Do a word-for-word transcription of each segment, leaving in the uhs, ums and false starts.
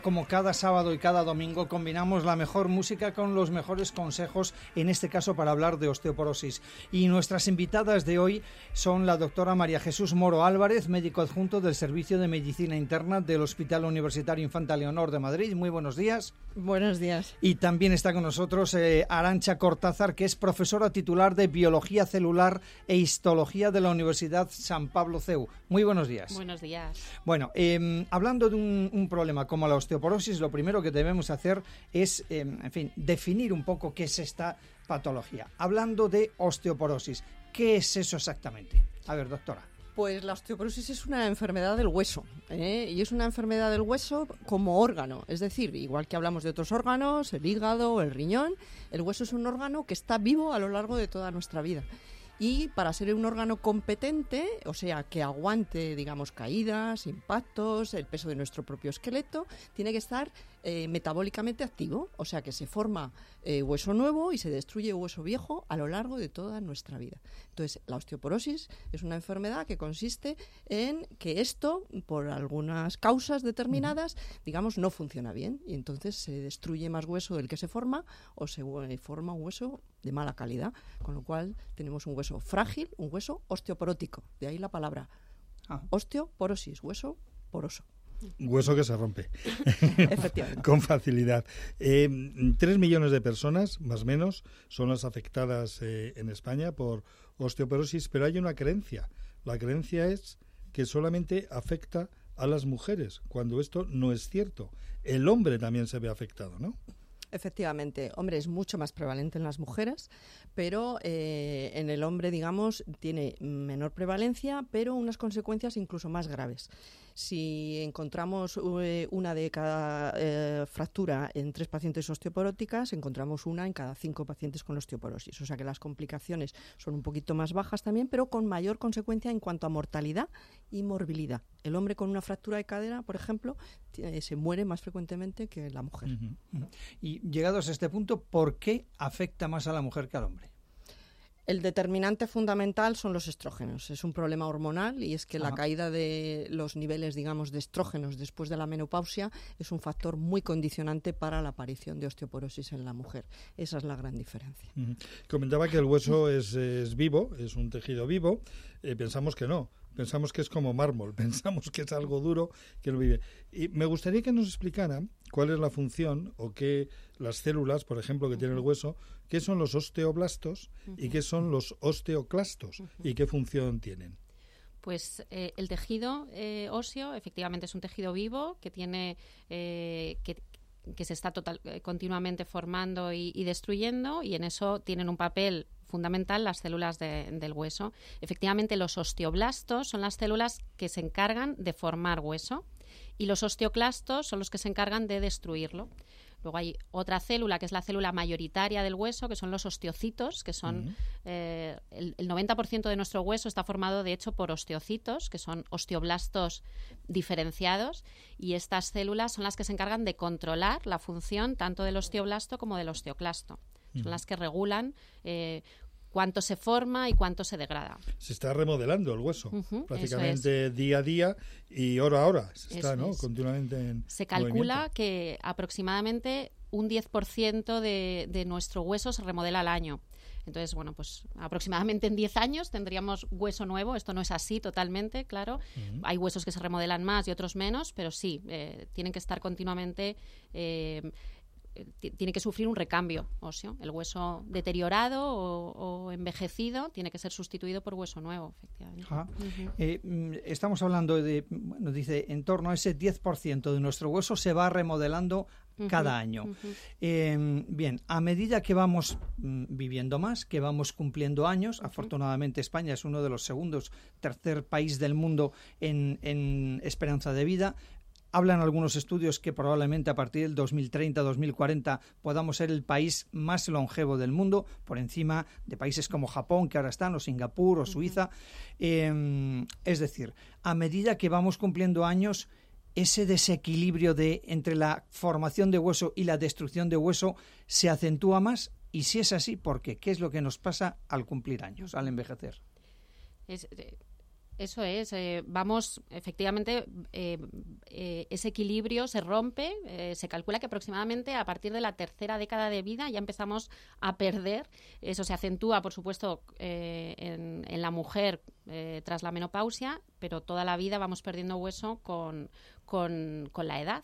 Como cada sábado y cada domingo combinamos la mejor música con los mejores consejos, en este caso para hablar de osteoporosis. Y nuestras invitadas de hoy son la doctora María Jesús Moro Álvarez, médico adjunto del Servicio de Medicina Interna del Hospital Universitario Infanta Leonor de Madrid. Muy buenos días. Buenos días. Y también está con nosotros eh, Arantxa Cortázar, que es profesora titular de Biología Celular e Histología de la Universidad San Pablo C E U. Muy buenos días. Buenos días. Bueno, eh, hablando de un, un problema como la osteoporosis, lo primero que debemos hacer es, eh, en fin, definir un poco qué es esta patología. Hablando de osteoporosis, ¿qué es eso exactamente? A ver, doctora. Pues la osteoporosis es una enfermedad del hueso, ¿eh? Y es una enfermedad del hueso como órgano, es decir, igual que hablamos de otros órganos, el hígado, el riñón, el hueso es un órgano que está vivo a lo largo de toda nuestra vida. Y para ser un órgano competente, o sea, que aguante, digamos, caídas, impactos, el peso de nuestro propio esqueleto, tiene que estar eh, metabólicamente activo, o sea, que se forma eh, hueso nuevo y se destruye hueso viejo a lo largo de toda nuestra vida. Entonces, la osteoporosis es una enfermedad que consiste en que esto, por algunas causas determinadas, digamos, no funciona bien y entonces se destruye más hueso del que se forma o se forma un hueso de mala calidad, con lo cual tenemos un hueso frágil, un hueso osteoporótico, de ahí la palabra ah. osteoporosis, hueso poroso. Hueso que se rompe. Efectivamente. Con facilidad. Eh, tres millones de personas, más o menos, son las afectadas eh, en España por osteoporosis, pero hay una creencia. La creencia es que solamente afecta a las mujeres, cuando esto no es cierto. El hombre también se ve afectado, ¿no? Efectivamente, hombre, es mucho más prevalente en las mujeres, pero eh, en el hombre, digamos, tiene menor prevalencia, pero unas consecuencias incluso más graves. Si encontramos eh, una de cada eh, fractura en tres pacientes osteoporóticas, encontramos una en cada cinco pacientes con osteoporosis. O sea que las complicaciones son un poquito más bajas también, pero con mayor consecuencia en cuanto a mortalidad y morbilidad. El hombre con una fractura de cadera, por ejemplo, eh, se muere más frecuentemente que la mujer. Uh-huh. Y llegados a este punto, ¿por qué afecta más a la mujer que al hombre? El determinante fundamental son los estrógenos. Es un problema hormonal y es que Ajá. la caída de los niveles, digamos, de estrógenos después de la menopausia es un factor muy condicionante para la aparición de osteoporosis en la mujer. Esa es la gran diferencia. Uh-huh. Comentaba que el hueso es, es vivo, es un tejido vivo. Eh, pensamos que no. Pensamos que es como mármol, pensamos que es algo duro que lo vive. Y me gustaría que nos explicara cuál es la función o qué las células, por ejemplo, que tiene el hueso, qué son los osteoblastos y qué son los osteoclastos y qué función tienen. Pues eh, el tejido eh, óseo efectivamente es un tejido vivo que tiene eh, que que se está total, eh, continuamente formando y, y destruyendo, y en eso tienen un papel fundamental las células de, del hueso. Efectivamente, los osteoblastos son las células que se encargan de formar hueso y los osteoclastos son los que se encargan de destruirlo. Luego hay otra célula, que es la célula mayoritaria del hueso, que son los osteocitos, que son uh-huh. eh, el, el noventa por ciento de nuestro hueso está formado, de hecho, por osteocitos, que son osteoblastos diferenciados, y estas células son las que se encargan de controlar la función tanto del osteoblasto como del osteoclasto. Uh-huh. Son las que regulan eh, cuánto se forma y cuánto se degrada. Se está remodelando el hueso, uh-huh, prácticamente es. día a día y hora a hora. Se está, ¿no? Es. Continuamente en Se calcula movimiento. Que aproximadamente un diez por ciento de, de nuestro hueso se remodela al año. Entonces, bueno, pues aproximadamente en diez años tendríamos hueso nuevo. Esto no es así totalmente, claro. Uh-huh. Hay huesos que se remodelan más y otros menos, pero sí, eh, tienen que estar continuamente... Eh, tiene que sufrir un recambio óseo. El hueso deteriorado o, o envejecido tiene que ser sustituido por hueso nuevo, efectivamente. Uh-huh. Eh, estamos hablando de, bueno, dice, en torno a ese diez por ciento de nuestro hueso se va remodelando uh-huh. cada año. Uh-huh. Eh, bien, a medida que vamos mm, viviendo más, que vamos cumpliendo años, uh-huh. afortunadamente España es uno de los segundos, tercer país del mundo en, en esperanza de vida. Hablan algunos estudios que probablemente a partir del dos mil treinta, dos mil cuarenta podamos ser el país más longevo del mundo, por encima de países como Japón, que ahora están, o Singapur, o Suiza. Eh, es decir, a medida que vamos cumpliendo años, ese desequilibrio de entre la formación de hueso y la destrucción de hueso se acentúa más. Y si es así, ¿por qué? ¿Qué es lo que nos pasa al cumplir años, al envejecer? Es... Eh... Eso es, eh, vamos, efectivamente, eh, eh, ese equilibrio se rompe, eh, se calcula que aproximadamente a partir de la tercera década de vida ya empezamos a perder, eso se acentúa, por supuesto, eh, en, en la mujer eh, tras la menopausia, pero toda la vida vamos perdiendo hueso con, con, con la edad.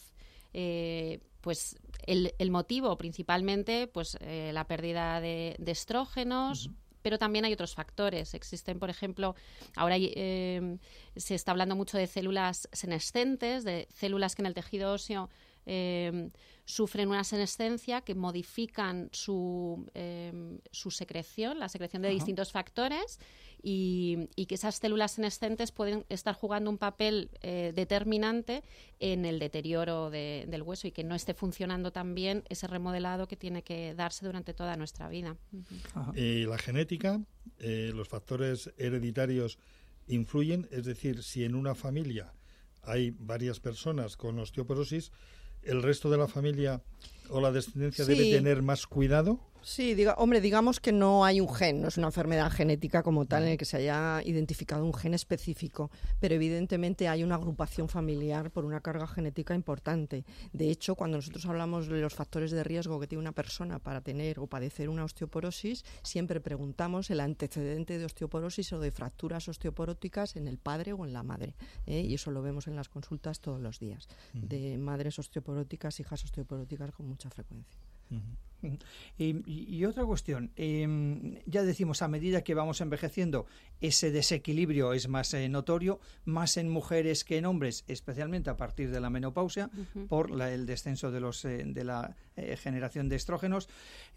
Eh, pues el, el motivo principalmente, pues eh, la pérdida de, de estrógenos, uh-huh. Pero también hay otros factores. Existen, por ejemplo, ahora eh, se está hablando mucho de células senescentes, de células que en el tejido óseo eh, sufren una senescencia que modifican su, eh, su secreción, la secreción de Ajá. distintos factores y, y que esas células senescentes pueden estar jugando un papel eh, determinante en el deterioro de, del hueso y que no esté funcionando tan bien ese remodelado que tiene que darse durante toda nuestra vida. Uh-huh. Y la genética, eh, los factores hereditarios influyen, es decir, si en una familia hay varias personas con osteoporosis, ¿el resto de la familia o la descendencia sí. debe tener más cuidado? Sí, diga, hombre, digamos que no hay un gen, no es una enfermedad genética como tal en el que se haya identificado un gen específico, pero evidentemente hay una agrupación familiar por una carga genética importante. De hecho, cuando nosotros hablamos de los factores de riesgo que tiene una persona para tener o padecer una osteoporosis, siempre preguntamos el antecedente de osteoporosis o de fracturas osteoporóticas en el padre o en la madre, ¿eh? Y eso lo vemos en las consultas todos los días, uh-huh. de madres osteoporóticas, hijas osteoporóticas con mucha frecuencia. Uh-huh. Y, y otra cuestión, eh, ya decimos, a medida que vamos envejeciendo, ese desequilibrio es más eh, notorio, más en mujeres que en hombres, especialmente a partir de la menopausia, uh-huh. por la, el descenso de, los, eh, de la eh, generación de estrógenos.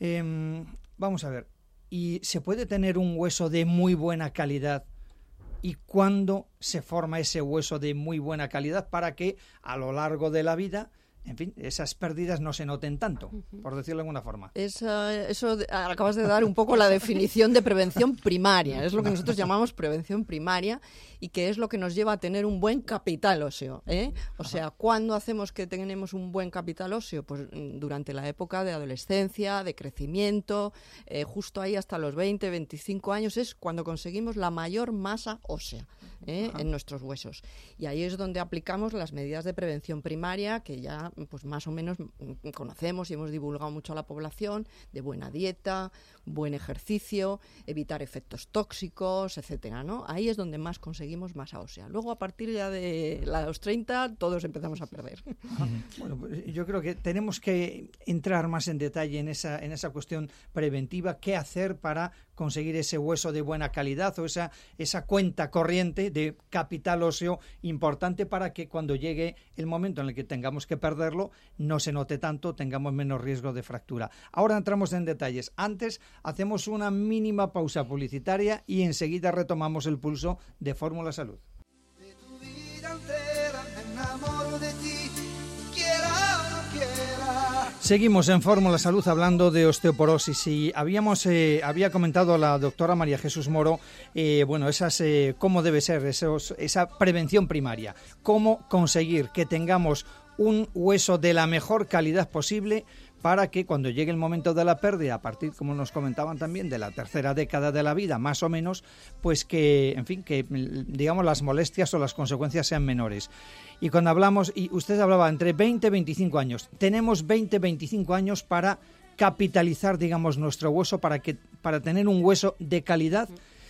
Eh, vamos a ver, ¿y se puede tener un hueso de muy buena calidad? ¿Y cuándo se forma ese hueso de muy buena calidad para que a lo largo de la vida, en fin, esas pérdidas no se noten tanto, por decirlo de alguna forma? Es, uh, eso de, acabas de dar un poco la definición de prevención primaria, es lo que nosotros llamamos prevención primaria y que es lo que nos lleva a tener un buen capital óseo, ¿eh? O sea, ¿cuándo hacemos que tenemos un buen capital óseo? Pues durante la época de adolescencia, de crecimiento, eh, justo ahí hasta los veinte, veinticinco años es cuando conseguimos la mayor masa ósea, ¿eh? en nuestros huesos. Y ahí es donde aplicamos las medidas de prevención primaria que ya pues más o menos conocemos y hemos divulgado mucho a la población, de buena dieta, buen ejercicio, evitar efectos tóxicos, etcétera, ¿no? Ahí es donde más conseguimos masa ósea. Luego, a partir ya de los treinta, todos empezamos a perder. Bueno, pues yo creo que tenemos que entrar más en detalle en esa, en esa cuestión preventiva, qué hacer para conseguir ese hueso de buena calidad o esa, esa cuenta corriente de capital óseo importante para que cuando llegue el momento en el que tengamos que perderlo no se note tanto, tengamos menos riesgo de fractura. Ahora entramos en detalles. Antes hacemos una mínima pausa publicitaria y enseguida retomamos el pulso de Fórmula Salud. De tu vida entera me enamoro de ti, quiera o no quiera. Seguimos en Fórmula Salud hablando de osteoporosis y habíamos eh, había comentado la doctora María Jesús Moro, eh, bueno, esas eh, cómo debe ser esos, esa prevención primaria, cómo conseguir que tengamos un hueso de la mejor calidad posible para que cuando llegue el momento de la pérdida, a partir, como nos comentaban también, de la tercera década de la vida, más o menos, pues que, en fin, que digamos las molestias o las consecuencias sean menores. Y cuando hablamos, y usted hablaba entre veinte y veinticinco años, tenemos veinte a veinticinco años para capitalizar, digamos, nuestro hueso, para, que, para tener un hueso de calidad.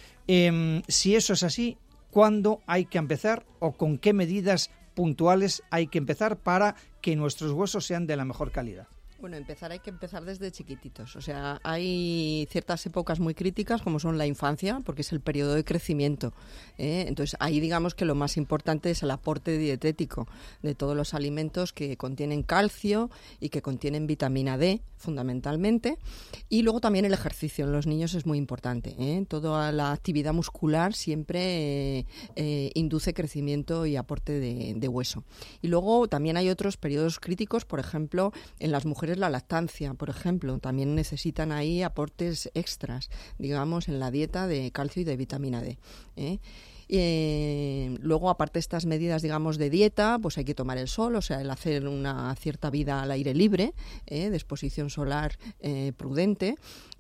Eh, si eso es así, ¿cuándo hay que empezar o con qué medidas puntuales hay que empezar para que nuestros huesos sean de la mejor calidad? Bueno, empezar hay que empezar desde chiquititos. O sea, hay ciertas épocas muy críticas como son la infancia, porque es el periodo de crecimiento, ¿eh? Entonces, ahí digamos que lo más importante es el aporte dietético de todos los alimentos que contienen calcio y que contienen vitamina D, fundamentalmente. Y luego también el ejercicio en los niños es muy importante, ¿eh? Toda la actividad muscular siempre eh, eh, induce crecimiento y aporte de, de hueso. Y luego también hay otros periodos críticos, por ejemplo, en las mujeres la lactancia, por ejemplo, también necesitan ahí aportes extras, digamos, en la dieta de calcio y de vitamina D, ¿eh? Eh, luego, aparte de estas medidas, digamos, de dieta, pues hay que tomar el sol, o sea, el hacer una cierta vida al aire libre, eh, de exposición solar eh, prudente.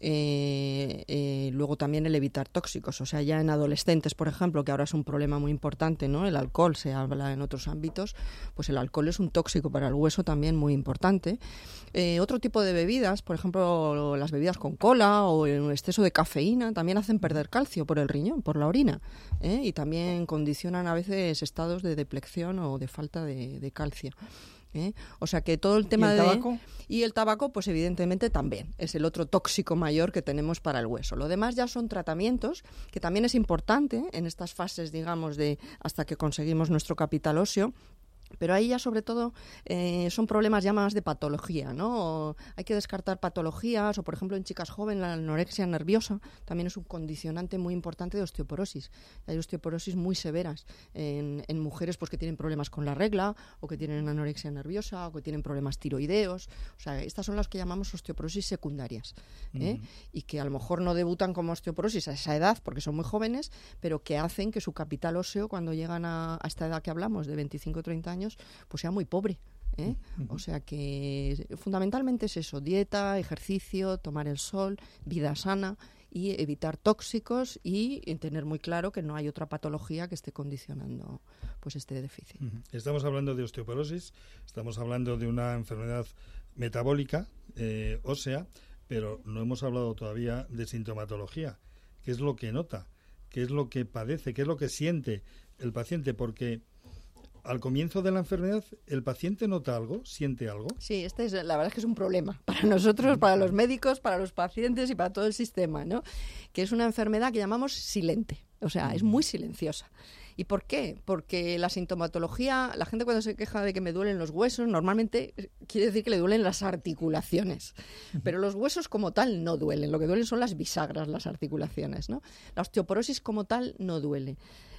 Eh, eh, luego también el evitar tóxicos, o sea, ya en adolescentes, por ejemplo, que ahora es un problema muy importante, ¿no? El alcohol, se habla en otros ámbitos, pues el alcohol es un tóxico para el hueso también muy importante. Eh, otro tipo de bebidas, por ejemplo, las bebidas con cola o el exceso de cafeína, también hacen perder calcio por el riñón, por la orina, ¿eh? Y también condicionan a veces estados de deplección o de falta de, de calcio. ¿Eh? O sea que todo el tema ¿Y el de tabaco? y el tabaco, pues evidentemente también es el otro tóxico mayor que tenemos para el hueso. Lo demás ya son tratamientos, que también es importante en estas fases, digamos, de hasta que conseguimos nuestro capital óseo. Pero ahí ya sobre todo eh, son problemas ya más de patología, ¿no? O hay que descartar patologías, o por ejemplo en chicas jóvenes la anorexia nerviosa también es un condicionante muy importante de osteoporosis. Hay osteoporosis muy severas en, en mujeres pues que tienen problemas con la regla, o que tienen anorexia nerviosa, o que tienen problemas tiroideos. O sea, estas son las que llamamos osteoporosis secundarias, ¿eh? Uh-huh. Y que a lo mejor no debutan como osteoporosis a esa edad porque son muy jóvenes, pero que hacen que su capital óseo cuando llegan a, a esta edad que hablamos, de veinticinco o treinta años, pues sea muy pobre, ¿eh? Uh-huh. O sea que fundamentalmente es eso: dieta, ejercicio, tomar el sol, vida sana y evitar tóxicos y, y tener muy claro que no hay otra patología que esté condicionando pues este déficit. Uh-huh. Estamos hablando de osteoporosis, estamos hablando de una enfermedad metabólica eh, ósea, pero no hemos hablado todavía de sintomatología. ¿Qué es lo que nota? ¿Qué es lo que padece? ¿Qué es lo que siente el paciente? Porque al comienzo de la enfermedad, ¿el paciente nota algo? ¿Siente algo? Sí, este es, la verdad es que es un problema para nosotros, para los médicos, para los pacientes y para todo el sistema, ¿no? Que es una enfermedad que llamamos silente, o sea, es muy silenciosa. ¿Y por qué? Porque la sintomatología, la gente cuando se queja de que me duelen los huesos, normalmente quiere decir que le duelen las articulaciones. Pero los huesos como tal no duelen, lo que duelen son las bisagras, las articulaciones, ¿no? La osteoporosis como tal no duele.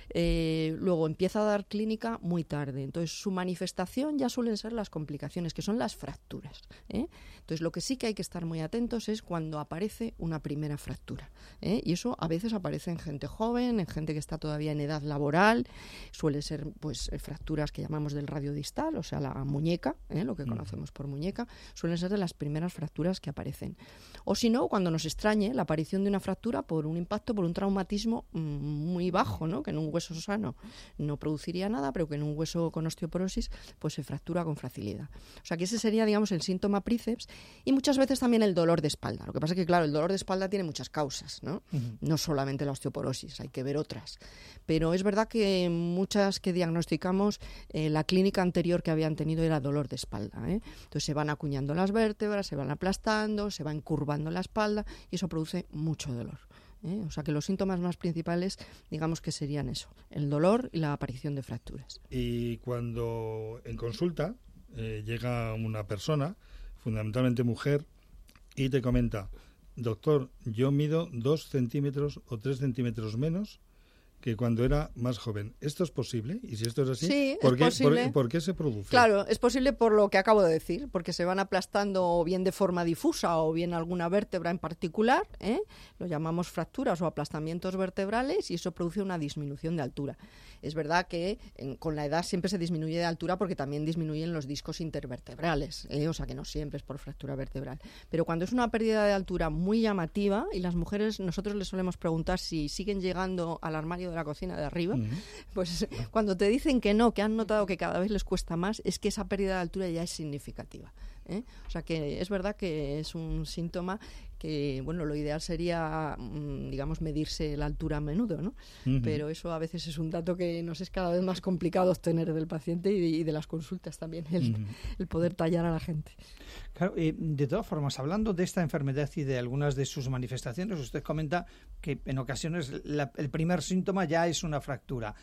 Eh, luego empieza a dar clínica muy tarde. Entonces su manifestación ya suelen ser las complicaciones, que son las fracturas, ¿eh? Entonces lo que sí que hay que estar muy atentos es cuando aparece una primera fractura, ¿eh? Y eso a veces aparece en gente joven, en gente que está todavía en edad laboral. Suele ser pues fracturas que llamamos del radio distal, o sea la muñeca, ¿eh? Lo que conocemos por muñeca, suelen ser de las primeras fracturas que aparecen. O si no, cuando nos extrañe la aparición de una fractura por un impacto, por un traumatismo mmm, muy bajo, ¿no? Que en un hueso sano no produciría nada, pero que en un hueso con osteoporosis pues se fractura con facilidad. O sea que ese sería, digamos, el síntoma príceps, y muchas veces también el dolor de espalda. Lo que pasa es que, claro, el dolor de espalda tiene muchas causas, ¿no? Uh-huh. No solamente la osteoporosis, hay que ver otras. Pero es verdad que muchas que diagnosticamos, eh, la clínica anterior que habían tenido era dolor de espalda, ¿eh? Entonces se van acuñando las vértebras, se van aplastando, se va encurvando la espalda y eso produce mucho dolor. ¿Eh? O sea que los síntomas más principales, digamos que serían eso, el dolor y la aparición de fracturas. Y cuando en consulta eh, llega una persona, fundamentalmente mujer, y te comenta: doctor, yo mido dos centímetros o tres centímetros menos que cuando era más joven. ¿Esto es posible? Y si esto es así, sí, ¿por, es qué, posible. Por, ¿por qué se produce? Claro, es posible por lo que acabo de decir, porque se van aplastando o bien de forma difusa o bien alguna vértebra en particular, ¿eh? Lo llamamos fracturas o aplastamientos vertebrales, y eso produce una disminución de altura. Es verdad que en, con la edad siempre se disminuye de altura porque también disminuyen los discos intervertebrales, ¿eh? O sea que no siempre es por fractura vertebral. Pero cuando es una pérdida de altura muy llamativa, y las mujeres, nosotros les solemos preguntar si siguen llegando al armario de la cocina de arriba, uh-huh. Pues cuando te dicen que no, que han notado que cada vez les cuesta más, es que esa pérdida de altura ya es significativa, ¿eh? O sea que es verdad que es un síntoma que, bueno, lo ideal sería, digamos, medirse la altura a menudo, ¿no? Uh-huh. Pero eso a veces es un dato que nos es cada vez más complicado obtener del paciente y de, y de las consultas también, el, uh-huh. el poder tallar a la gente. Claro, eh, de todas formas, hablando de esta enfermedad y de algunas de sus manifestaciones, usted comenta que en ocasiones la, el primer síntoma ya es una fractura.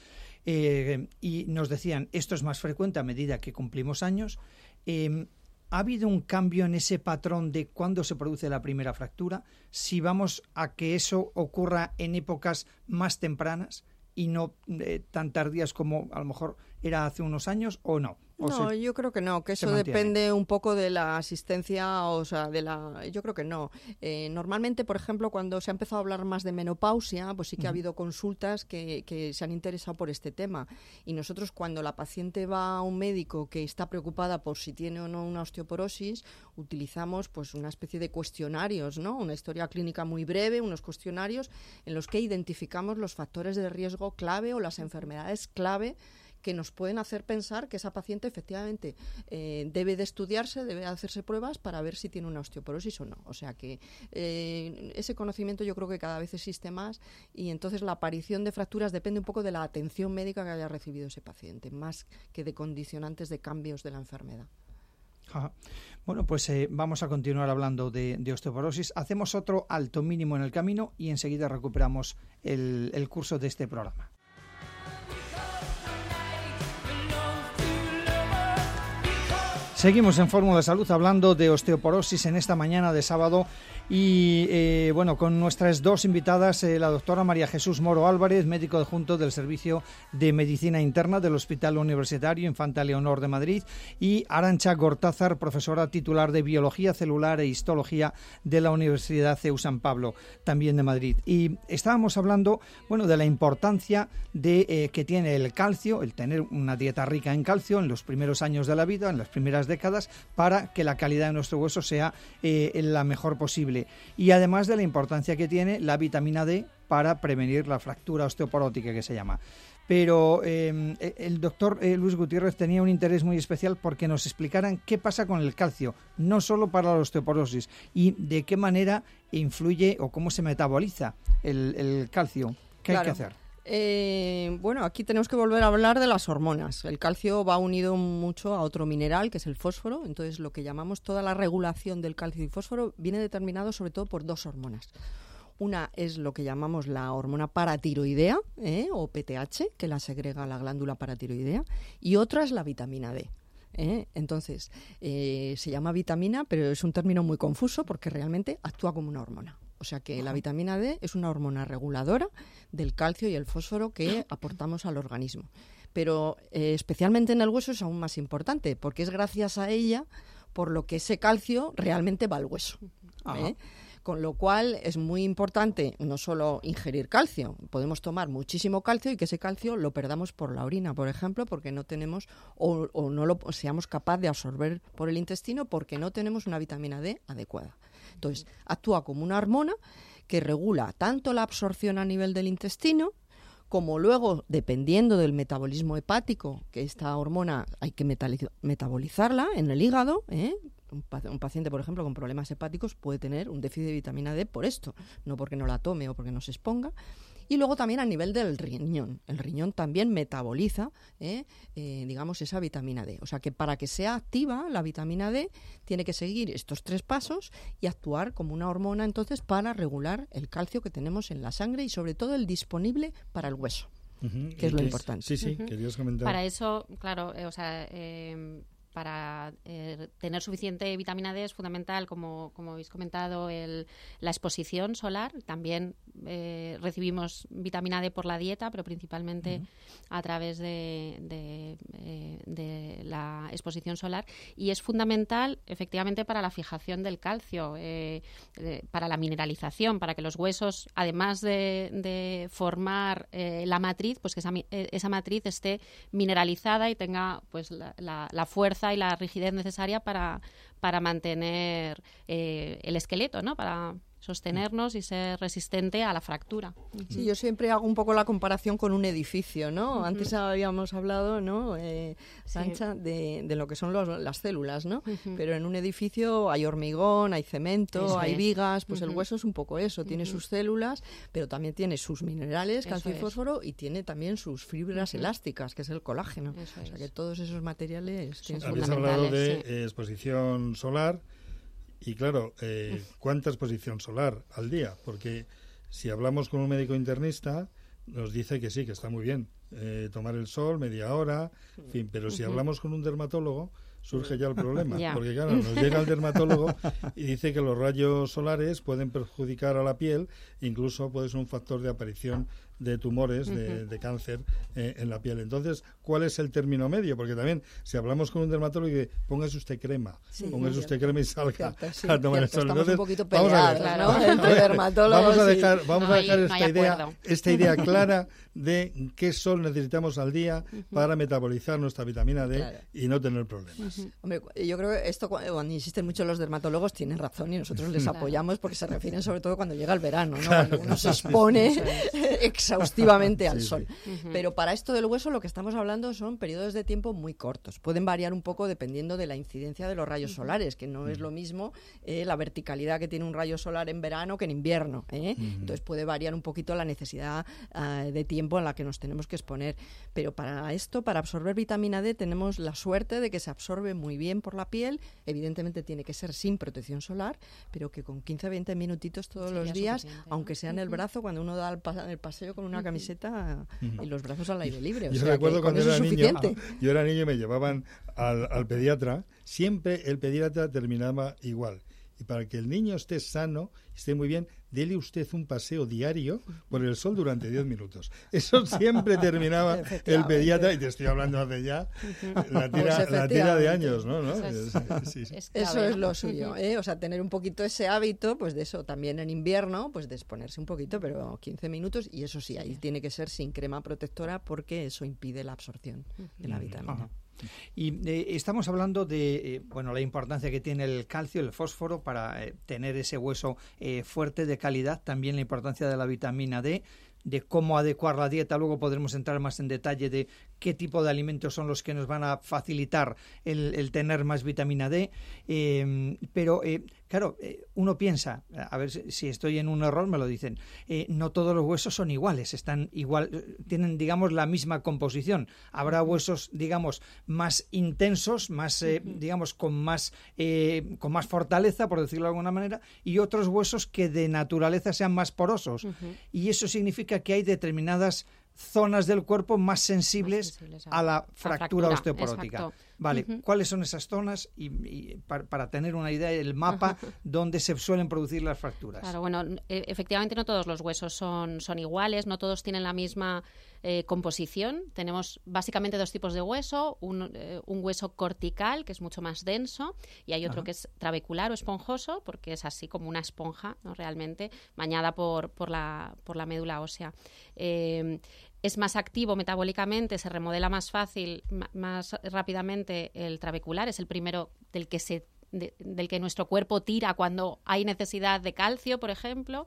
Eh, y nos decían, esto es más frecuente a medida que cumplimos años. Eh, ¿Ha habido un cambio en ese patrón de cuándo se produce la primera fractura? Si vamos a que eso ocurra en épocas más tempranas y no eh, tan tardías como a lo mejor era hace unos años o no? ¿O No, se, yo creo que no, que eso mantiene? depende un poco de la asistencia, o sea, de la... Yo creo que no. Eh, normalmente, por ejemplo, cuando se ha empezado a hablar más de menopausia, pues sí que uh-huh. ha habido consultas que, que se han interesado por este tema. Y nosotros, cuando la paciente va a un médico que está preocupada por si tiene o no una osteoporosis, utilizamos pues una especie de cuestionarios, ¿no? Una historia clínica muy breve, unos cuestionarios en los que identificamos los factores de riesgo clave o las enfermedades clave que nos pueden hacer pensar que esa paciente efectivamente eh, debe de estudiarse, debe de hacerse pruebas para ver si tiene una osteoporosis o no. O sea que eh, ese conocimiento yo creo que cada vez existe más y entonces la aparición de fracturas depende un poco de la atención médica que haya recibido ese paciente, más que de condicionantes de cambios de la enfermedad. Ajá. Bueno, pues eh, vamos a continuar hablando de, de osteoporosis. Hacemos otro alto mínimo en el camino y enseguida recuperamos el, el curso de este programa. Seguimos en Fórmula Salud hablando de osteoporosis en esta mañana de sábado y eh, bueno, con nuestras dos invitadas, eh, la doctora María Jesús Moro Álvarez, médico adjunto del Servicio de Medicina Interna del Hospital Universitario Infanta Leonor de Madrid, y Arantxa Gortázar, profesora titular de Biología Celular e Histología de la Universidad C E U San Pablo, también de Madrid. Y estábamos hablando, bueno, de la importancia de eh, que tiene el calcio, el tener una dieta rica en calcio en los primeros años de la vida, en las primeras décadas, para que la calidad de nuestro hueso sea eh, la mejor posible. Y además de la importancia que tiene la vitamina D para prevenir la fractura osteoporótica que se llama. Pero eh, el doctor eh, Luis Gutiérrez tenía un interés muy especial porque nos explicaran qué pasa con el calcio, no solo para la osteoporosis, y de qué manera influye o cómo se metaboliza el, el calcio. ¿Qué claro. hay que hacer? Eh, bueno, aquí tenemos que volver a hablar de las hormonas. El calcio va unido mucho a otro mineral, que es el fósforo. Entonces, lo que llamamos toda la regulación del calcio y fósforo viene determinado sobre todo por dos hormonas. Una es lo que llamamos la hormona paratiroidea, ¿eh? o P T H, que la segrega la glándula paratiroidea, y otra es la vitamina D. ¿eh? Entonces, eh, se llama vitamina, pero es un término muy confuso porque realmente actúa como una hormona. O sea que la vitamina D es una hormona reguladora del calcio y el fósforo que aportamos al organismo. Pero eh, especialmente en el hueso es aún más importante porque es gracias a ella por lo que ese calcio realmente va al hueso. ¿eh? Con lo cual es muy importante no solo ingerir calcio, podemos tomar muchísimo calcio y que ese calcio lo perdamos por la orina, por ejemplo, porque no tenemos o, o no lo seamos capaces de absorber por el intestino porque no tenemos una vitamina D adecuada. Entonces, actúa como una hormona que regula tanto la absorción a nivel del intestino, como luego, dependiendo del metabolismo hepático, que esta hormona hay que metaliz- metabolizarla en el hígado, ¿eh? Un, pac- un paciente, por ejemplo, con problemas hepáticos puede tener un déficit de vitamina D por esto, no porque no la tome o porque no se exponga. Y luego también a nivel del riñón. El riñón también metaboliza, eh, eh, digamos, esa vitamina D. O sea que para que sea activa la vitamina D tiene que seguir estos tres pasos y actuar como una hormona entonces para regular el calcio que tenemos en la sangre y sobre todo el disponible para el hueso, uh-huh. que es lo importante. Sí, sí, uh-huh. querías comentar. Para eso, claro, eh, o sea... Eh, para eh, tener suficiente vitamina D es fundamental, como, como habéis comentado, el, la exposición solar. También eh, recibimos vitamina D por la dieta, pero principalmente uh-huh. a través de, de, eh, de la exposición solar. Y es fundamental, efectivamente, para la fijación del calcio, eh, eh, para la mineralización, para que los huesos, además de, de formar eh, la matriz, pues que esa, esa matriz esté mineralizada y tenga pues la, la, la fuerza y la rigidez necesaria para, para mantener eh, el esqueleto, ¿no? Para sostenernos y ser resistente a la fractura. Sí, yo siempre hago un poco la comparación con un edificio, ¿no? Uh-huh. Antes habíamos hablado, ¿no? Eh, Sancha, sí. de, de lo que son los, las células, ¿no? Uh-huh. Pero en un edificio hay hormigón, hay cemento, eso hay es. vigas, pues uh-huh. el hueso es un poco eso, tiene uh-huh. sus células, pero también tiene sus minerales, calcio eso y fósforo, es. y tiene también sus fibras uh-huh. elásticas, que es el colágeno. Eso o sea es. que todos esos materiales son fundamentales. Habéis hablado de sí. eh, exposición solar. Y claro, eh, ¿cuánta exposición solar al día? Porque si hablamos con un médico internista, nos dice que sí, que está muy bien eh, tomar el sol media hora, en fin, pero si uh-huh. hablamos con un dermatólogo, surge ya el problema. Yeah. Porque claro, nos llega el dermatólogo y dice que los rayos solares pueden perjudicar a la piel, incluso puede ser un factor de aparición de tumores, uh-huh. de, de cáncer eh, en la piel. Entonces, ¿cuál es el término medio? Porque también, si hablamos con un dermatólogo, dice, póngase usted crema, sí, póngase usted crema y salga cierto, sí, a tomar el sol. Estamos Entonces, un poquito peleados, claro, ¿no? Entre dermatólogos. Vamos a dejar, vamos no a dejar hay, esta, no idea, esta idea clara de qué sol necesitamos al día uh-huh. para metabolizar nuestra vitamina D claro. y no tener problemas. Uh-huh. Hombre, yo creo que esto, cuando insisten mucho los dermatólogos, tienen razón y nosotros les claro. apoyamos porque se refieren sobre todo cuando llega el verano, ¿no? Claro. Cuando uno se expone exhaustivamente al sí, sol. Sí. Uh-huh. Pero para esto del hueso lo que estamos hablando son periodos de tiempo muy cortos. Pueden variar un poco dependiendo de la incidencia de los rayos uh-huh. solares, que no uh-huh. es lo mismo eh, la verticalidad que tiene un rayo solar en verano que en invierno. ¿eh? Uh-huh. Entonces puede variar un poquito la necesidad uh, de tiempo en la que nos tenemos que exponer. Pero para esto, para absorber vitamina D, tenemos la suerte de que se absorbe muy bien por la piel. Evidentemente tiene que ser sin protección solar, pero que con quince a veinte minutitos todos Sería los días, aunque sea en el brazo, cuando uno da el, pa- el paseo con una camiseta uh-huh. y los brazos al aire libre. O yo sea, recuerdo cuando era niño, ah, yo era niño y me llevaban al, al pediatra, siempre el pediatra terminaba igual. Y para que el niño esté sano, esté muy bien, dele usted un paseo diario por el sol durante diez minutos. Eso siempre terminaba el pediatra, y te estoy hablando hace ya la tira, pues la tira de años, ¿no? ¿no? Eso es, sí, sí. es, eso es lo suyo, ¿eh? O sea, tener un poquito ese hábito, pues de eso, también en invierno, pues de exponerse un poquito, pero quince minutos, y eso sí, ahí tiene que ser sin crema protectora porque eso impide la absorción de la vitamina. Ajá. Y eh, estamos hablando de eh, bueno, la importancia que tiene el calcio, el fósforo para eh, tener ese hueso eh, fuerte, de calidad, también la importancia de la vitamina D, de cómo adecuar la dieta. Luego podremos entrar más en detalle de qué tipo de alimentos son los que nos van a facilitar el, el tener más vitamina D. Eh, pero, eh, claro, eh, uno piensa, a ver si, si estoy en un error, me lo dicen, eh, no todos los huesos son iguales, están igual, tienen, digamos, la misma composición. Habrá huesos, digamos, más intensos, más, eh, digamos, con más, eh, con más fortaleza, por decirlo de alguna manera, y otros huesos que de naturaleza sean más porosos. Uh-huh. Y eso significa que hay determinadas zonas del cuerpo más sensibles, más sensibles a, a la fractura, fractura osteoporótica. Exacto. Vale, uh-huh. ¿Cuáles son esas zonas? Y, y para, para tener una idea, el mapa uh-huh. donde se suelen producir las fracturas. Claro, bueno, e- efectivamente no todos los huesos son, son iguales, no todos tienen la misma eh, composición. Tenemos básicamente dos tipos de hueso, un, eh, un hueso cortical, que es mucho más denso, y hay otro uh-huh. que es trabecular o esponjoso, porque es así como una esponja, ¿no? Realmente, bañada por, por, la, por la médula ósea. Eh, es más activo metabólicamente, se remodela más fácil, m- más rápidamente el trabecular, es el primero del que se de, del que nuestro cuerpo tira cuando hay necesidad de calcio, por ejemplo,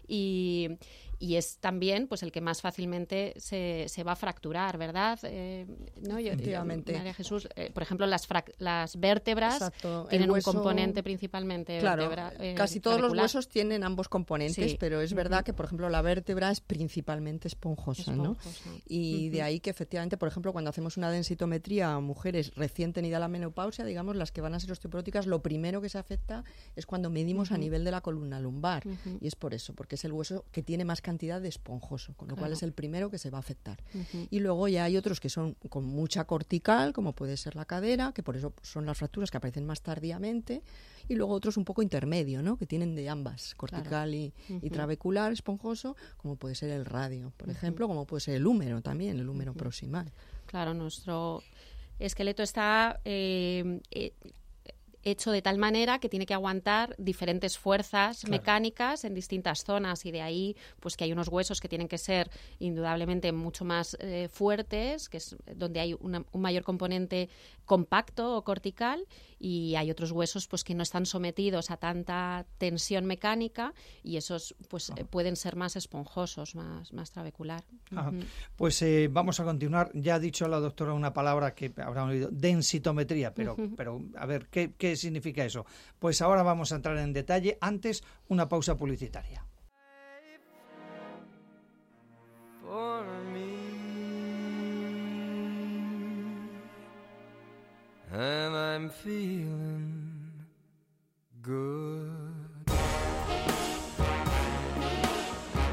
y, y es también pues el que más fácilmente se, se va a fracturar, ¿verdad? Eh, ¿no? Yo, Efectivamente. María Jesús, eh, por ejemplo, las, frac- las vértebras Exacto. tienen hueso, un componente principalmente claro, vértebra, eh, casi todos trabecular. los huesos tienen ambos componentes, Sí. pero es verdad uh-huh. que, por ejemplo, la vértebra es principalmente esponjosa, ¿no? Esponjosa. Y uh-huh. de ahí que, efectivamente, por ejemplo, cuando hacemos una densitometría a mujeres recién tenidas la menopausia, digamos, las que van a ser osteoporóticas, lo primero que se afecta es cuando medimos uh-huh. a nivel de la columna lumbar. Uh-huh. Y es por eso, porque es el hueso que tiene más cantidad de esponjoso, con lo claro. cual es el primero que se va a afectar. Uh-huh. Y luego ya hay otros que son con mucha cortical, como puede ser la cadera, que por eso son las fracturas que aparecen más tardíamente, y luego otros un poco intermedio, ¿no? Que tienen de ambas, cortical claro. y, uh-huh. y trabecular, esponjoso, como puede ser el radio, por uh-huh. ejemplo, como puede ser el húmero también, el húmero uh-huh. proximal. Claro, nuestro esqueleto está eh, eh, hecho de tal manera que tiene que aguantar diferentes fuerzas claro. mecánicas en distintas zonas, y de ahí pues que hay unos huesos que tienen que ser indudablemente mucho más eh, fuertes, que es donde hay una, un mayor componente compacto o cortical, y hay otros huesos pues que no están sometidos a tanta tensión mecánica, y esos pues eh, pueden ser más esponjosos, más, más trabecular. Uh-huh. Pues eh, vamos a continuar. Ya ha dicho la doctora una palabra que habrán oído, densitometría, pero, uh-huh. pero a ver, ¿qué, ¿qué significa eso? Pues ahora vamos a entrar en detalle. Antes, una pausa publicitaria. And I'm feeling good. Bueno, pues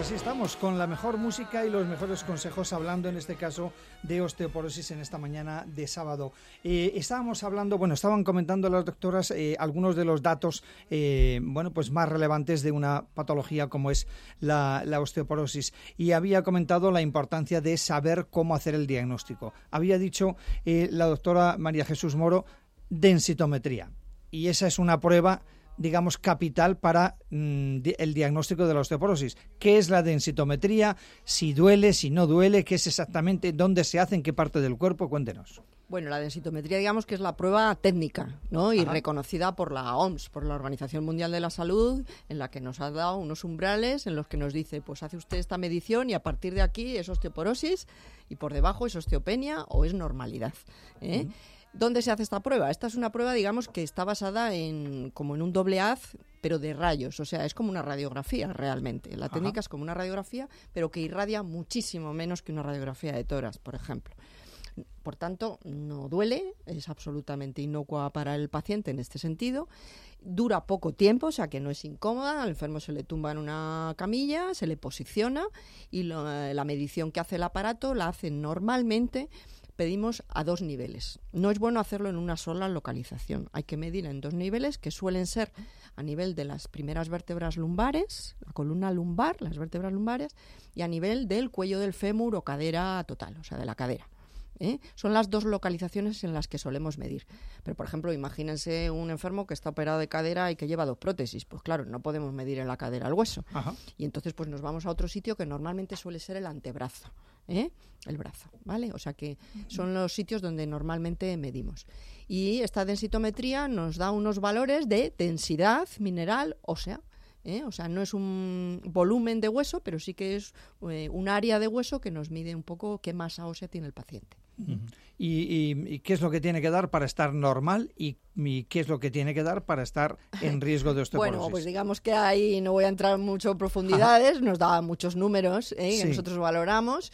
Pues así estamos, con la mejor música y los mejores consejos, hablando en este caso de osteoporosis en esta mañana de sábado. Eh, estábamos hablando, bueno, estaban comentando las doctoras eh, algunos de los datos, eh, bueno, pues más relevantes de una patología como es la, la osteoporosis. Y había comentado la importancia de saber cómo hacer el diagnóstico. Había dicho eh, la doctora María Jesús Moro, densitometría. Y esa es una prueba, digamos, capital para mm, el diagnóstico de la osteoporosis. ¿Qué es la densitometría? Si duele, si no duele, qué es exactamente, dónde se hace, en qué parte del cuerpo, cuéntenos. Bueno, la densitometría, digamos que es la prueba técnica, ¿no? Y Ajá. reconocida por la O M S, por la Organización Mundial de la Salud, en la que nos ha dado unos umbrales en los que nos dice, pues hace usted esta medición y a partir de aquí es osteoporosis y por debajo es osteopenia o es normalidad, ¿eh? Uh-huh. ¿Dónde se hace esta prueba? Esta es una prueba, digamos, que está basada en como en un doble haz, pero de rayos. O sea, es como una radiografía realmente. La técnica Ajá. es como una radiografía, pero que irradia muchísimo menos que una radiografía de tórax, por ejemplo. Por tanto, no duele, es absolutamente inocua para el paciente en este sentido. Dura poco tiempo, o sea que no es incómoda. Al enfermo se le tumba en una camilla, se le posiciona y lo, la medición que hace el aparato la hace normalmente. Pedimos a dos niveles. No es bueno hacerlo en una sola localización. Hay que medir en dos niveles, que suelen ser a nivel de las primeras vértebras lumbares, la columna lumbar, las vértebras lumbares, y a nivel del cuello del fémur o cadera total, o sea, de la cadera. ¿Eh? Son las dos localizaciones en las que solemos medir. Pero, por ejemplo, imagínense un enfermo que está operado de cadera y que lleva dos prótesis. Pues claro, no podemos medir en la cadera el hueso. Ajá. Y entonces pues nos vamos a otro sitio que normalmente suele ser el antebrazo, ¿eh? El brazo, ¿vale? O sea que son los sitios donde normalmente medimos. Y esta densitometría nos da unos valores de densidad mineral ósea. ¿Eh? O sea, no es un volumen de hueso, pero sí que es eh, un área de hueso que nos mide un poco qué masa ósea tiene el paciente. Uh-huh. ¿Y, y, y qué es lo que tiene que dar para estar normal y, y qué es lo que tiene que dar para estar en riesgo de osteoporosis? Bueno, pues digamos que ahí no voy a entrar mucho en profundidades, Ajá. nos da muchos números ¿eh? que sí. nosotros valoramos.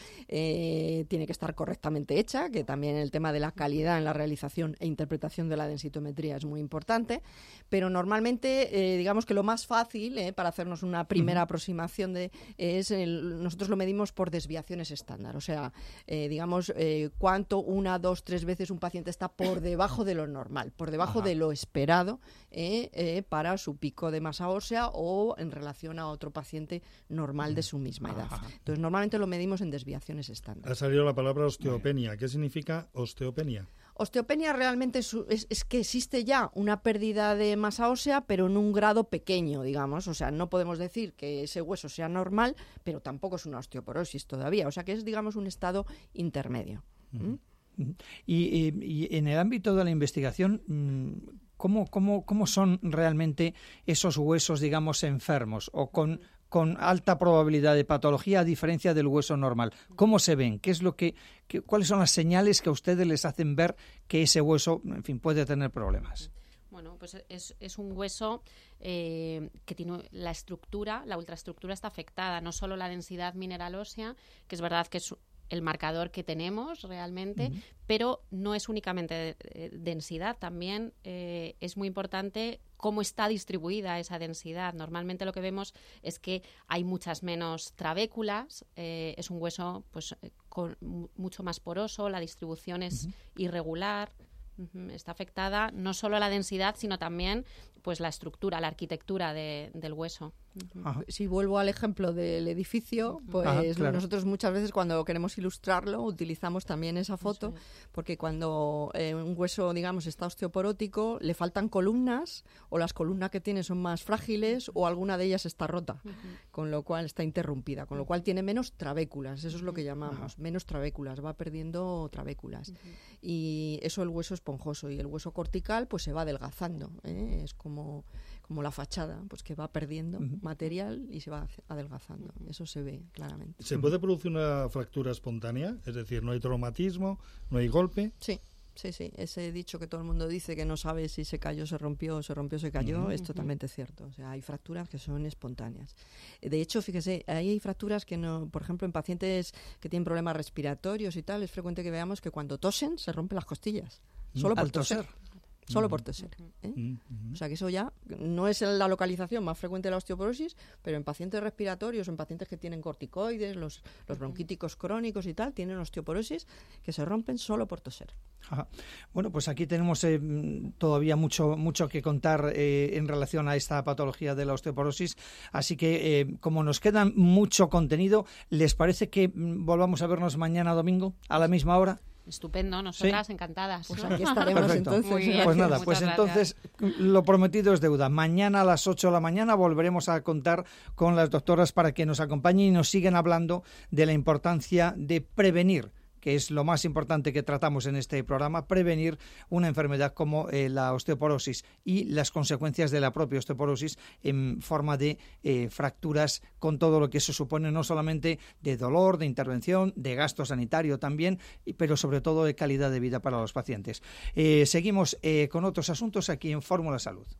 Eh, tiene que estar correctamente hecha, que también el tema de la calidad en la realización e interpretación de la densitometría es muy importante, pero normalmente eh, digamos que lo más fácil eh, para hacernos una primera uh-huh. aproximación de es el, nosotros lo medimos por desviaciones estándar, o sea, eh, digamos eh, cuánto una, dos, tres veces un paciente está por debajo de lo normal, por debajo Ajá. de lo esperado eh, eh, para su pico de masa ósea o en relación a otro paciente normal de su misma edad. Ajá. Entonces, normalmente lo medimos en desviaciones estándar. Ha salido la palabra osteopenia. ¿Qué significa osteopenia? Osteopenia realmente es, es, es que existe ya una pérdida de masa ósea, pero en un grado pequeño, digamos. O sea, no podemos decir que ese hueso sea normal, pero tampoco es una osteoporosis todavía. O sea, que es, digamos, un estado intermedio. ¿Mm? Y, y, y en el ámbito de la investigación, ¿cómo, cómo, cómo son realmente esos huesos, digamos, enfermos o con, con alta probabilidad de patología a diferencia del hueso normal? ¿Cómo se ven? ¿Qué es lo que, que, ¿Cuáles son las señales que a ustedes les hacen ver que ese hueso, en fin, puede tener problemas? Bueno, pues es, es un hueso eh, que tiene la estructura, la ultraestructura está afectada, no solo la densidad mineral ósea, que es verdad que es el marcador que tenemos realmente, uh-huh. pero no es únicamente eh, densidad, también eh, es muy importante cómo está distribuida esa densidad. Normalmente lo que vemos es que hay muchas menos trabéculas, eh, es un hueso pues con mucho más poroso, la distribución es uh-huh. irregular. Está afectada no solo la densidad, sino también pues la estructura, la arquitectura de, del hueso. Ajá. Si vuelvo al ejemplo del edificio, pues Ajá, claro. nosotros muchas veces cuando queremos ilustrarlo utilizamos también esa foto, porque cuando eh, un hueso, digamos, está osteoporótico, le faltan columnas o las columnas que tiene son más frágiles o alguna de ellas está rota, uh-huh. con lo cual está interrumpida, con lo cual tiene menos trabéculas, eso es lo que llamamos, Ajá. menos trabéculas, va perdiendo trabéculas. Uh-huh. Y eso el hueso esponjoso, y el hueso cortical pues se va adelgazando, ¿eh? Es como, como la fachada, pues que va perdiendo uh-huh. material y se va adelgazando. Uh-huh. Eso se ve claramente. ¿Se puede producir una fractura espontánea? Es decir, ¿no hay traumatismo, no hay golpe? Sí. Sí, sí, ese dicho que todo el mundo dice que no sabe si se cayó, se rompió, se rompió, se cayó, uh-huh. es totalmente cierto. O sea, hay fracturas que son espontáneas. De hecho, fíjese, hay fracturas que no, por ejemplo, en pacientes que tienen problemas respiratorios y tal, es frecuente que veamos que cuando tosen se rompen las costillas. Solo por Al toser. solo por toser. ¿eh? O sea que eso ya no es la localización más frecuente de la osteoporosis, pero en pacientes respiratorios, en pacientes que tienen corticoides, los, los bronquíticos crónicos y tal, tienen osteoporosis que se rompen solo por toser. Ajá. Bueno, pues aquí tenemos eh, todavía mucho mucho que contar eh, en relación a esta patología de la osteoporosis, así que eh, como nos quedan mucho contenido, ¿les parece que mm, volvamos a vernos mañana domingo a la misma hora? Estupendo, nosotras ¿Sí? encantadas. Pues aquí estaremos. Perfecto. Entonces. Muy bien. Pues nada, Muchas pues gracias. entonces lo prometido es deuda. Mañana a las ocho de la mañana volveremos a contar con las doctoras para que nos acompañen y nos sigan hablando de la importancia de prevenir, que es lo más importante que tratamos en este programa, prevenir una enfermedad como eh, la osteoporosis y las consecuencias de la propia osteoporosis en forma de eh, fracturas, con todo lo que eso supone, no solamente de dolor, de intervención, de gasto sanitario también, pero sobre todo de calidad de vida para los pacientes. Eh, seguimos eh, con otros asuntos aquí en Fórmula Salud.